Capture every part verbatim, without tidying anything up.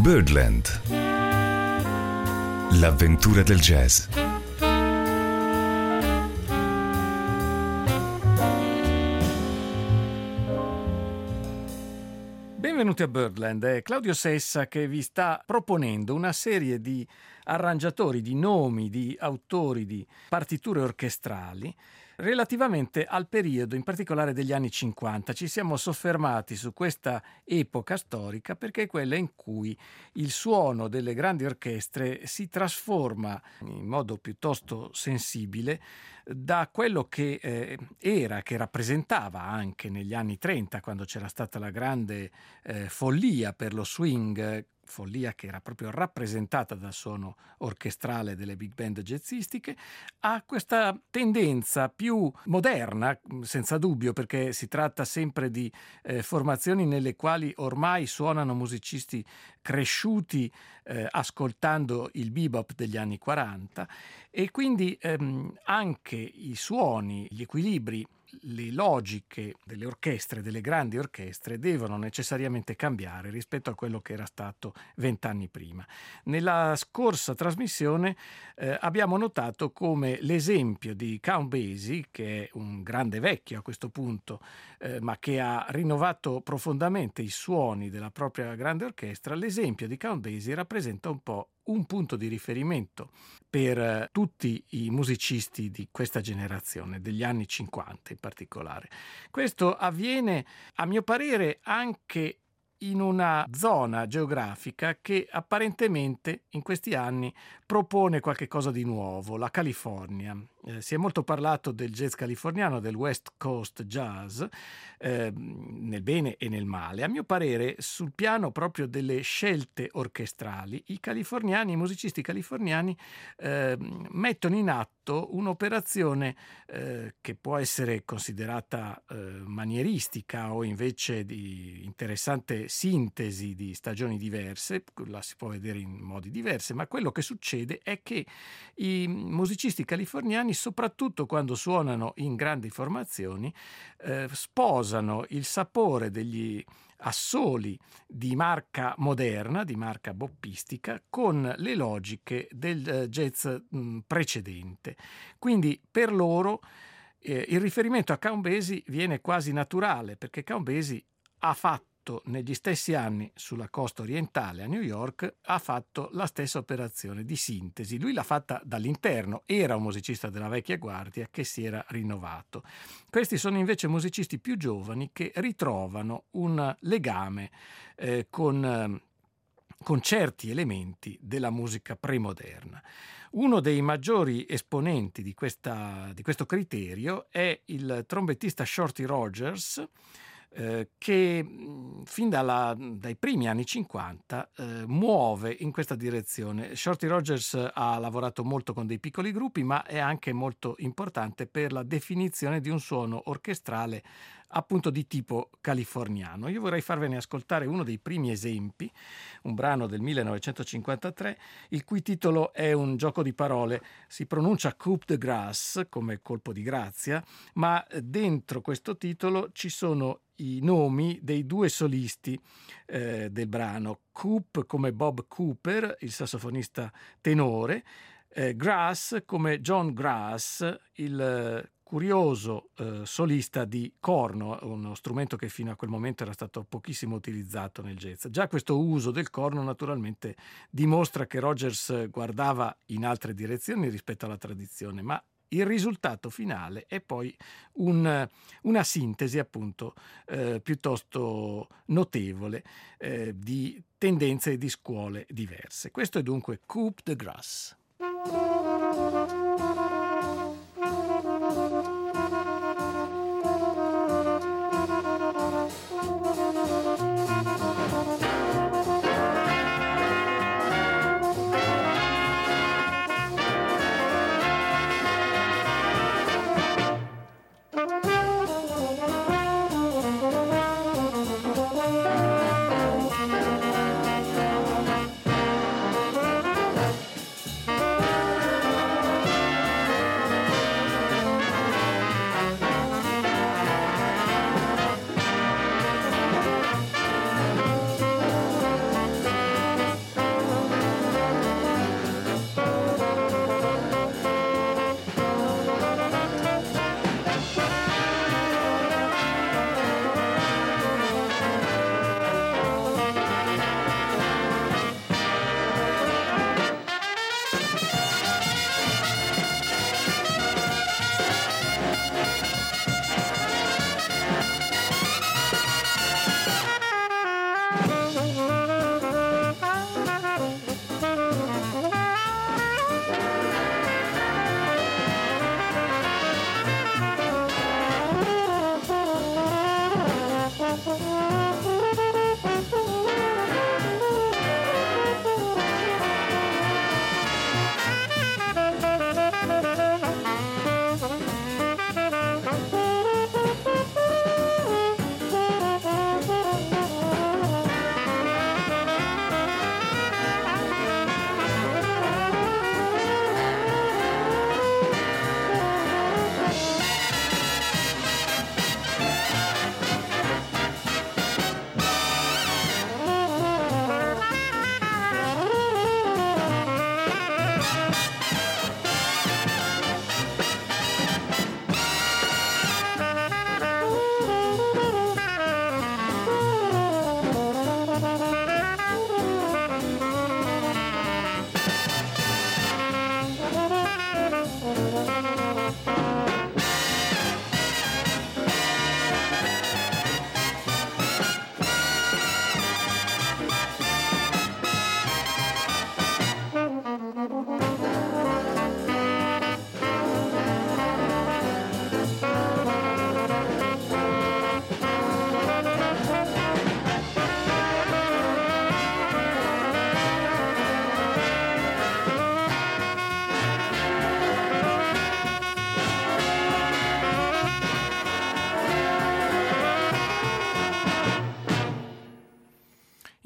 Birdland. L'avventura del jazz. Benvenuti a Birdland, è Claudio Sessa che vi sta proponendo una serie di arrangiatori, di nomi, di autori, di partiture orchestrali relativamente al periodo, in particolare degli anni cinquanta. Ci siamo soffermati su questa epoca storica perché è quella in cui il suono delle grandi orchestre si trasforma in modo piuttosto sensibile da quello che eh, era, che rappresentava anche negli anni trenta, quando c'era stata la grande eh, follia per lo swing, follia che era proprio rappresentata dal suono orchestrale delle big band jazzistiche, a questa tendenza più moderna, senza dubbio, perché si tratta sempre di eh, formazioni nelle quali ormai suonano musicisti cresciuti eh, ascoltando il bebop degli anni quaranta, e quindi ehm, anche i suoni, gli equilibri, le logiche delle orchestre, delle grandi orchestre, devono necessariamente cambiare rispetto a quello che era stato vent'anni prima. Nella scorsa trasmissione eh, abbiamo notato come l'esempio di Count Basie, che è un grande vecchio a questo punto, eh, ma che ha rinnovato profondamente i suoni della propria grande orchestra, l'esempio di Count Basie rappresenta un po' un punto di riferimento per tutti i musicisti di questa generazione, degli anni cinquanta in particolare. Questo avviene, a mio parere, anche in una zona geografica che apparentemente in questi anni propone qualche cosa di nuovo, la California. Eh, si è molto parlato del jazz californiano, del West Coast Jazz, eh, nel bene e nel male. A mio parere, sul piano proprio delle scelte orchestrali, i californiani, i musicisti californiani eh, mettono in atto un'operazione eh, che può essere considerata eh, manieristica o invece di interessante sintesi di stagioni diverse, la si può vedere in modi diversi, ma quello che succede è che i musicisti californiani, soprattutto quando suonano in grandi formazioni, eh, sposano il sapore degli assoli di marca moderna, di marca boppistica, con le logiche del jazz mh, precedente. Quindi per loro eh, il riferimento a Count Basie viene quasi naturale, perché Count Basie ha fatto negli stessi anni sulla costa orientale a New York, ha fatto la stessa operazione di sintesi. Lui l'ha fatta dall'interno, era un musicista della vecchia guardia che si era rinnovato. Questi sono invece musicisti più giovani che ritrovano un legame eh, con, eh, con certi elementi della musica premoderna. Uno dei maggiori esponenti di, questa, di questo criterio è il trombettista Shorty Rogers, Eh, che mh, fin dalla, dai primi anni cinquanta eh, muove in questa direzione. Shorty Rogers ha lavorato molto con dei piccoli gruppi, ma è anche molto importante per la definizione di un suono orchestrale appunto di tipo californiano. Io vorrei farvene ascoltare uno dei primi esempi, un brano del millenovecentocinquantatré, il cui titolo è un gioco di parole, si pronuncia coup de grâce, come colpo di grazia, ma dentro questo titolo ci sono i nomi dei due solisti eh, del brano. Coop come Bob Cooper, il sassofonista tenore, eh, Grass come John Grass, il eh, curioso eh, solista di corno, uno strumento che fino a quel momento era stato pochissimo utilizzato nel jazz. Già questo uso del corno naturalmente dimostra che Rogers guardava in altre direzioni rispetto alla tradizione, ma il risultato finale è poi un, una sintesi appunto eh, piuttosto notevole eh, di tendenze e di scuole diverse. Questo è dunque Coup de Grâce.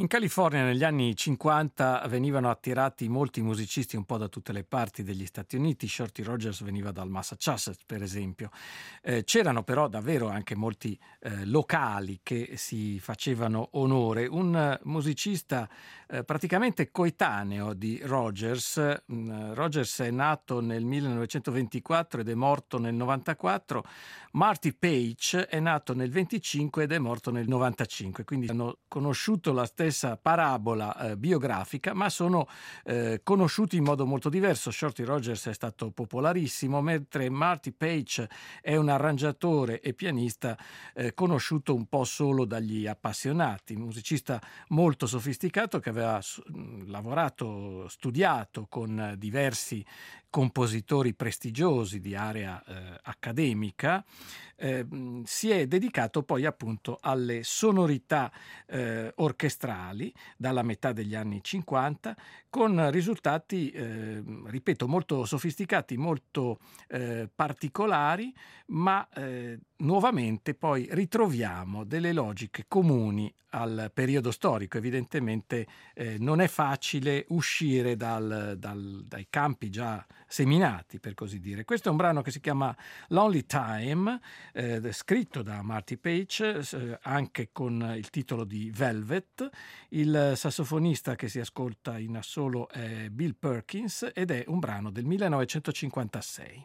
California negli anni cinquanta venivano attirati molti musicisti un po' da tutte le parti degli Stati Uniti. Shorty Rogers veniva dal Massachusetts, per esempio. Eh, c'erano però davvero anche molti eh, locali che si facevano onore. Un uh, musicista eh, praticamente coetaneo di Rogers. Mm, Rogers è nato nel millenovecentoventiquattro ed è morto nel novantaquattro. Marty Page è nato nel venticinque ed è morto nel novantacinque, quindi hanno conosciuto la stessa parabola eh, biografica, ma sono eh, conosciuti in modo molto diverso. Shorty Rogers è stato popolarissimo, mentre Marty Page è un arrangiatore e pianista eh, conosciuto un po' solo dagli appassionati, un musicista molto sofisticato che aveva lavorato, studiato con diversi compositori prestigiosi di area eh, accademica. Eh, si è dedicato poi appunto alle sonorità eh, orchestrali dalla metà degli anni cinquanta, con risultati, eh, ripeto, molto sofisticati, molto eh, particolari, ma eh, nuovamente poi ritroviamo delle logiche comuni al periodo storico. Evidentemente eh, non è facile uscire dal, dal, dai campi già seminati, per così dire. Questo è un brano che si chiama Lonely Time, eh, scritto da Marty Page, eh, anche con il titolo di Velvet. Il sassofonista che si ascolta in assolo è Bill Perkins ed è un brano del millenovecentocinquantasei.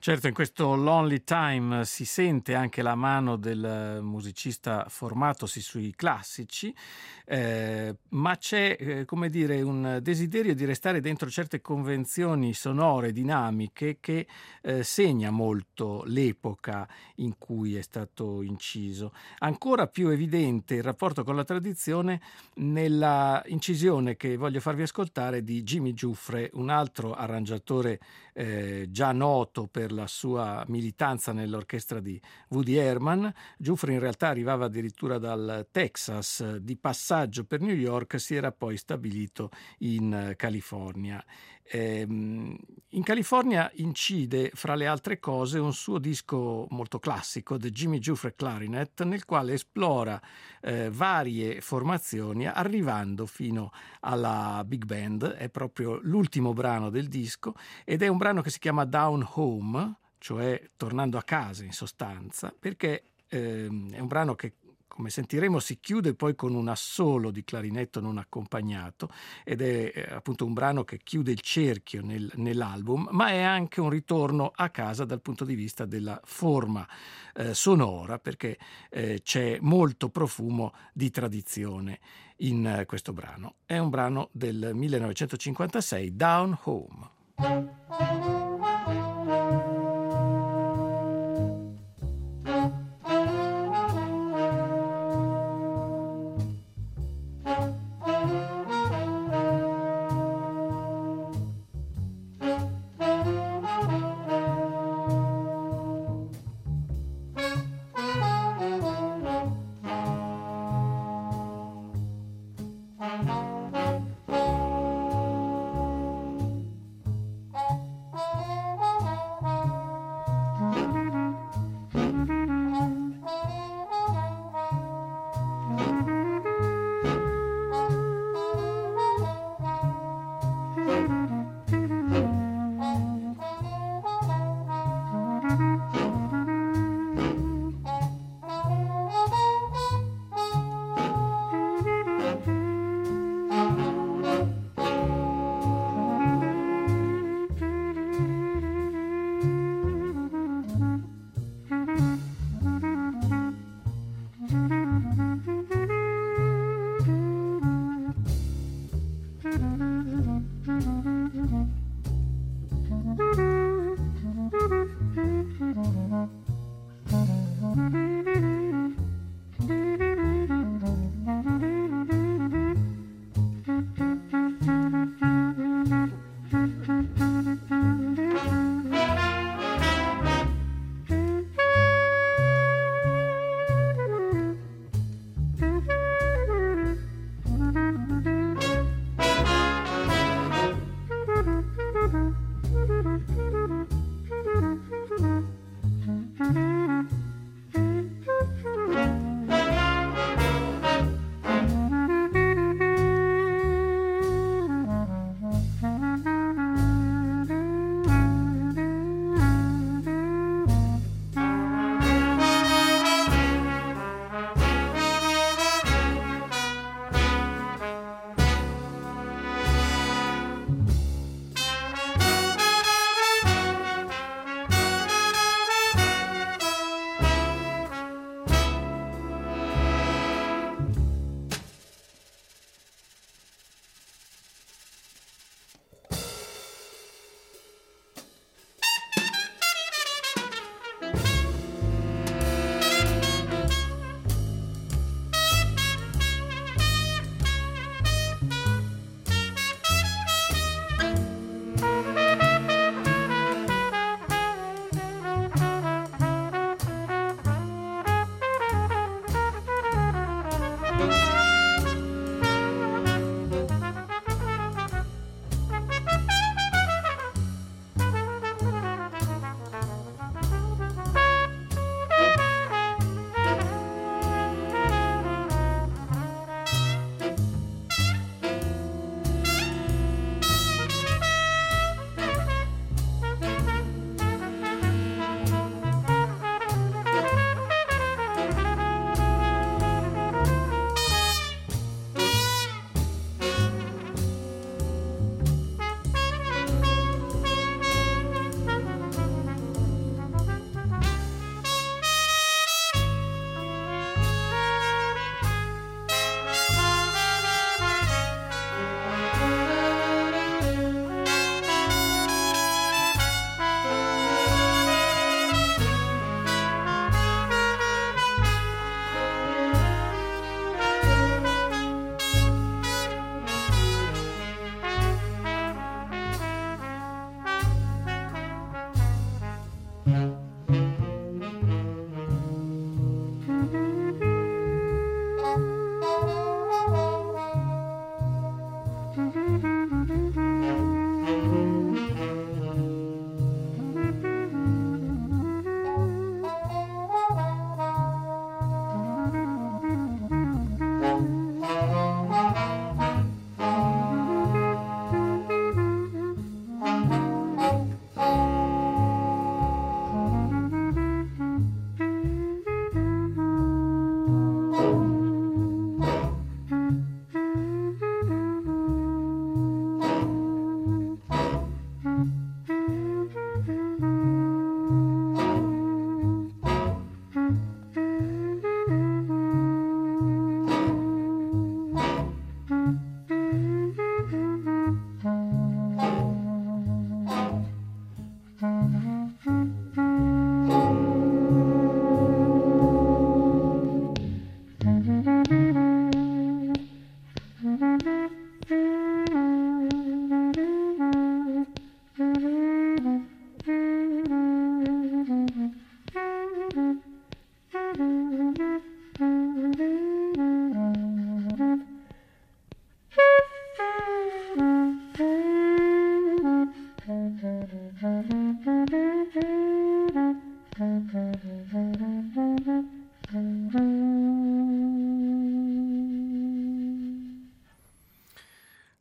Certo, in questo Lonely Time si sente anche la mano del musicista formatosi sui classici, eh, ma c'è, eh, come dire, un desiderio di restare dentro certe convenzioni sonore, dinamiche, che eh, segna molto l'epoca in cui è stato inciso. Ancora più evidente il rapporto con la tradizione nella incisione che voglio farvi ascoltare di Jimmy Giuffre, un altro arrangiatore eh, già noto per la sua militanza nell'orchestra di Woody Herman. Giuffre in realtà arrivava addirittura dal Texas, di passaggio per New York si era poi stabilito in California. Ehm, in California incide, fra le altre cose, un suo disco molto classico, The Jimmy Giuffre Clarinet, nel quale esplora eh, varie formazioni, arrivando fino alla big band. È proprio l'ultimo brano del disco ed è un brano che si chiama Down Home, cioè tornando a casa in sostanza, perché ehm, è un brano che, come sentiremo, si chiude poi con un assolo di clarinetto non accompagnato ed è eh, appunto un brano che chiude il cerchio nel, nell'album, ma è anche un ritorno a casa dal punto di vista della forma eh, sonora, perché eh, c'è molto profumo di tradizione in eh, questo brano. È un brano del millenovecentocinquantasei, Down Home.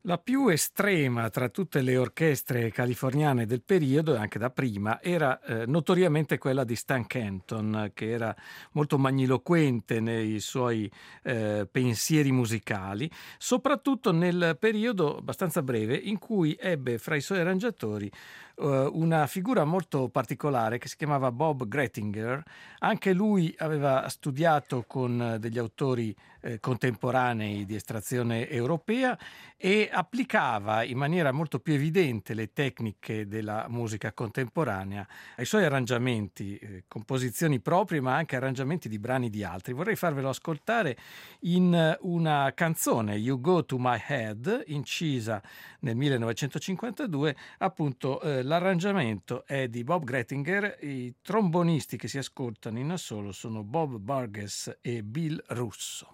La più estrema tra tutte le orchestre californiane del periodo, e anche da prima, era eh, notoriamente quella di Stan Kenton, che era molto magniloquente nei suoi eh, pensieri musicali, soprattutto nel periodo abbastanza breve in cui ebbe fra i suoi arrangiatori eh, una figura molto particolare che si chiamava Bob Grettinger. Anche lui aveva studiato con eh, degli autori eh, contemporanei di estrazione europea e applicava in maniera molto più evidente le tecniche della musica contemporanea ai suoi arrangiamenti, eh, composizioni proprie, ma anche arrangiamenti di brani di altri. Vorrei farvelo ascoltare in una canzone, You Go to My Head, incisa nel millenovecentocinquantadue. Appunto, eh, l'arrangiamento è di Bob Grettinger, i trombonisti che si ascoltano in assolo sono Bob Burgess e Bill Russo.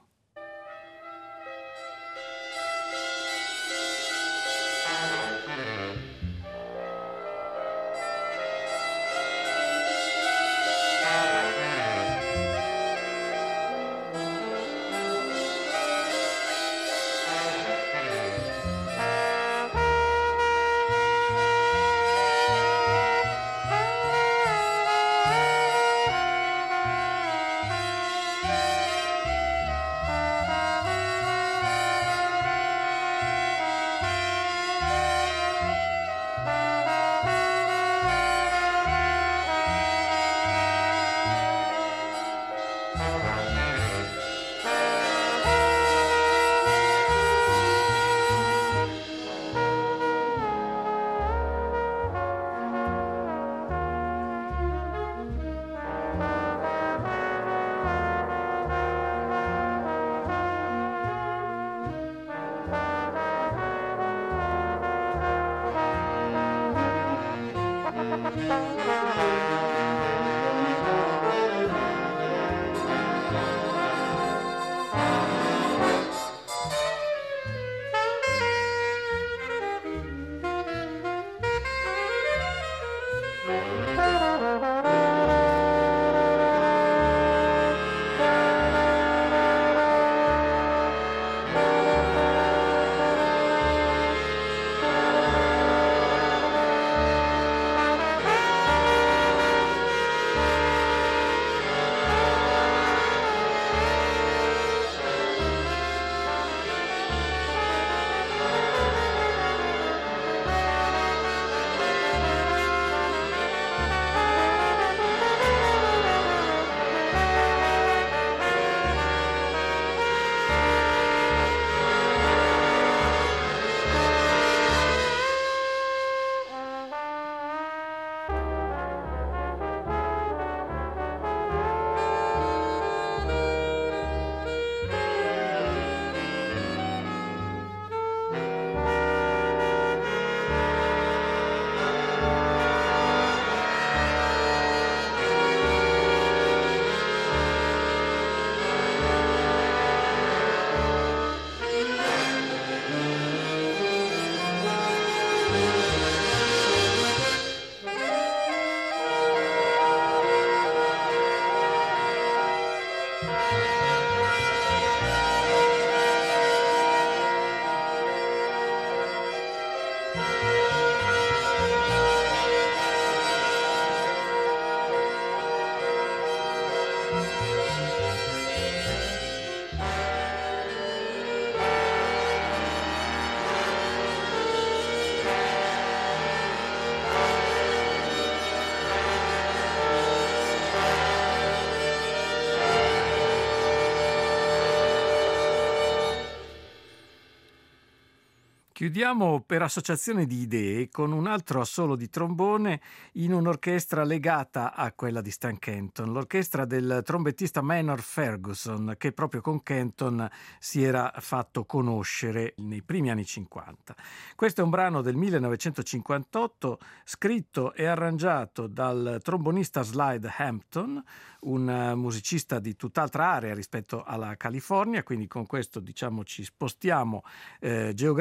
Chiudiamo per associazione di idee con un altro assolo di trombone in un'orchestra legata a quella di Stan Kenton, l'orchestra del trombettista Maynard Ferguson, che proprio con Kenton si era fatto conoscere nei primi anni cinquanta. Questo è un brano del millenovecentocinquantotto scritto e arrangiato dal trombonista Slide Hampton, un musicista di tutt'altra area rispetto alla California, quindi con questo diciamo ci spostiamo eh, geograficamente.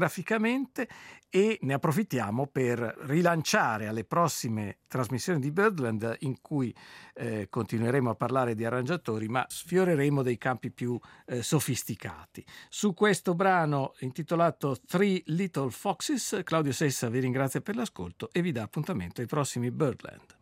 nuovamente e ne approfittiamo per rilanciare alle prossime trasmissioni di Birdland, in cui eh, continueremo a parlare di arrangiatori, ma sfioreremo dei campi più eh, sofisticati. Su questo brano intitolato Three Little Foxes, Claudio Sessa vi ringrazia per l'ascolto e vi dà appuntamento ai prossimi Birdland.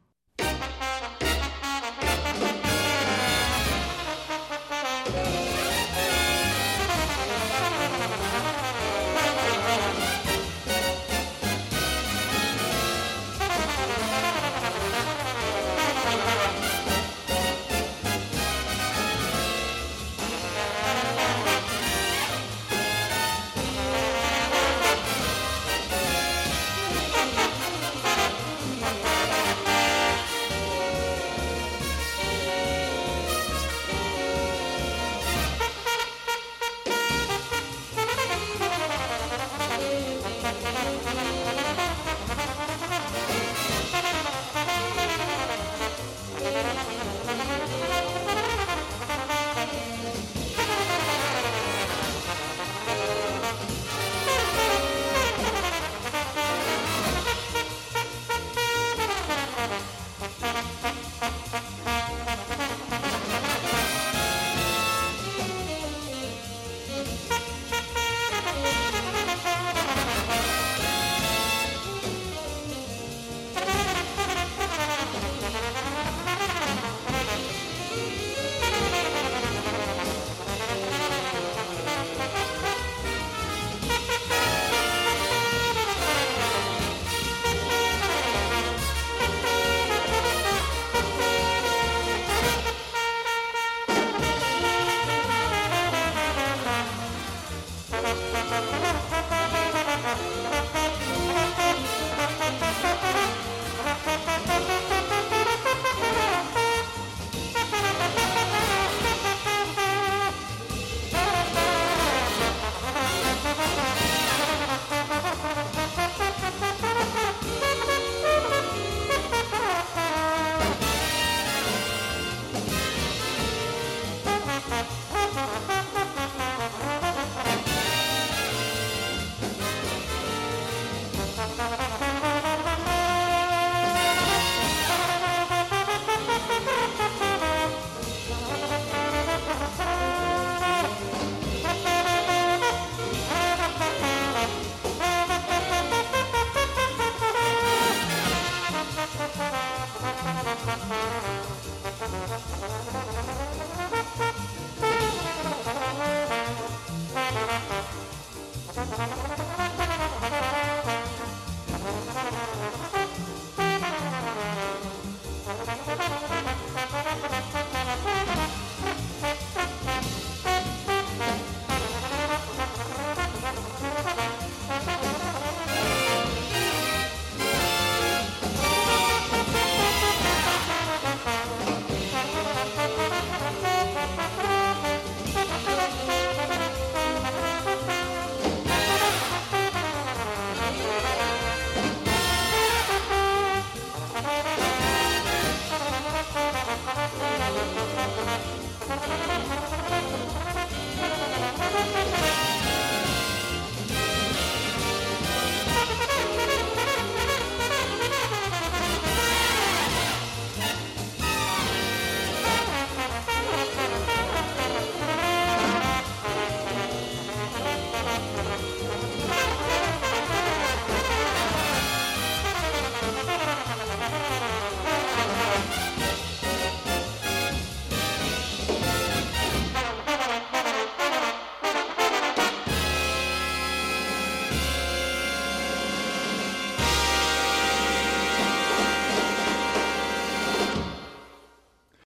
Thank you.